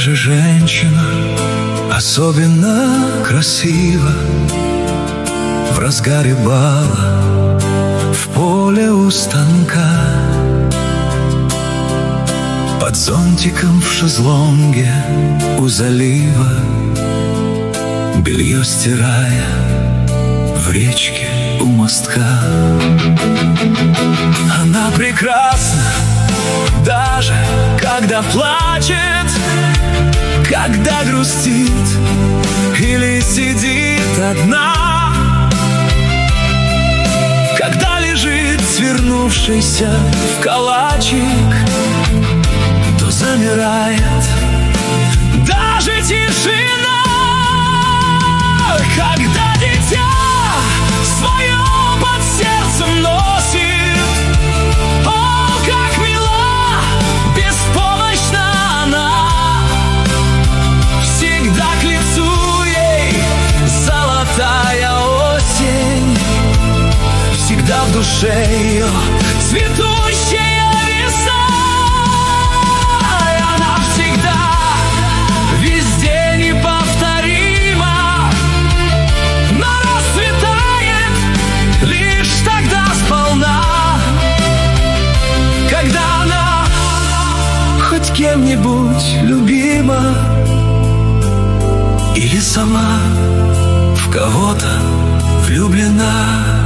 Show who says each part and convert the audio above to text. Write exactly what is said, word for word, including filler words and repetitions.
Speaker 1: же женщина особенно красива в разгаре бала, в поле у станка, под зонтиком в шезлонге у залива, белье стирая в речке у мостка. Она прекрасна, даже когда плачет, когда грустит или сидит одна, когда лежит, свернувшийся в калачик, то замирает даже тишина. Когда дитя свое под сердцем носит, о, как мила, беспомощна она, всегда к лицу ей золотая осень, всегда в душе ее цветущая весна. И она всегда везде неповторима, но расцветает лишь тогда сполна, когда она хоть кем-нибудь любима или сама в кого-то влюблена.